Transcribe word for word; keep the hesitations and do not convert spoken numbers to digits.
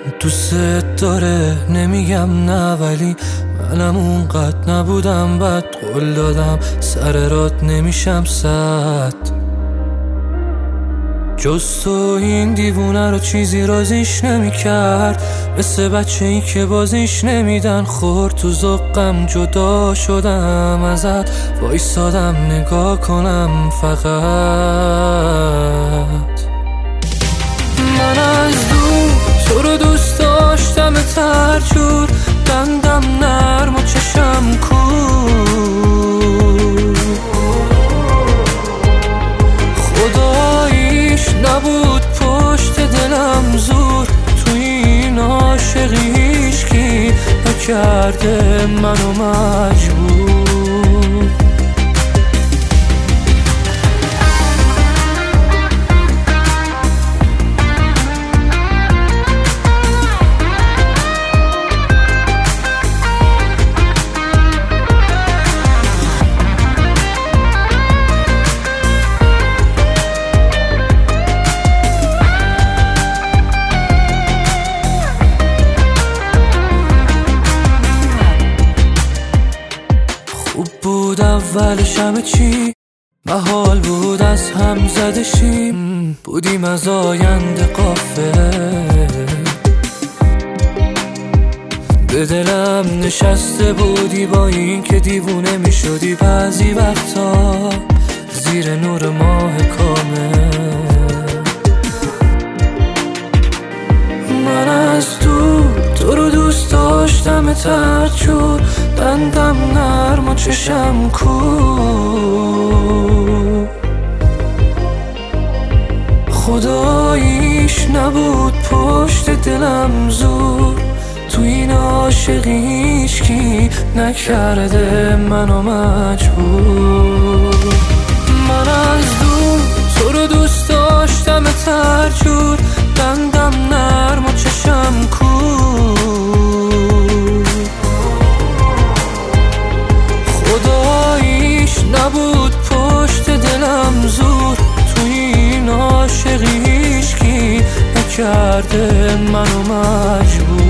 دوست داره نمیگم نه، ولی منم اونقدر نبودم، بد قول دادم سر رات نمیشم صد. جز تو این دیوونه رو چیزی رازیش نمیکرد، مثل بچه ای که بازیش نمیدن. خورد تو ذوقم جدا شدم ازت، وایسادم نگاه کنم فقط. من از دور تو رو دوست داشتم ترجور، دندم نرم و چشم کور. خداییش نبود پشت دلم زور، تو این عاشقی هیچکی نکرده منو مجبور. خوب بود اولش همه چی، محال بود از هم زده شیم. بودیم از آینده غافل، به دلم نشسته بودی با این که دیوونه می شدی بعضی وقتا زیر نور ماه کامل. من از دور تو رو دوست داشتم ترجور، دندم نرم و چشم کور. خداییش نبود پشت دلم زور، تو این عاشقی هیچکی نکرده منو مجبور. من از دور تو رو دوست داشتم ترجور، دندم نرم و چشم کور. خداییش نبود پشت دلم زور، تو این عاشقی هیچکی نکرده منو مجبور.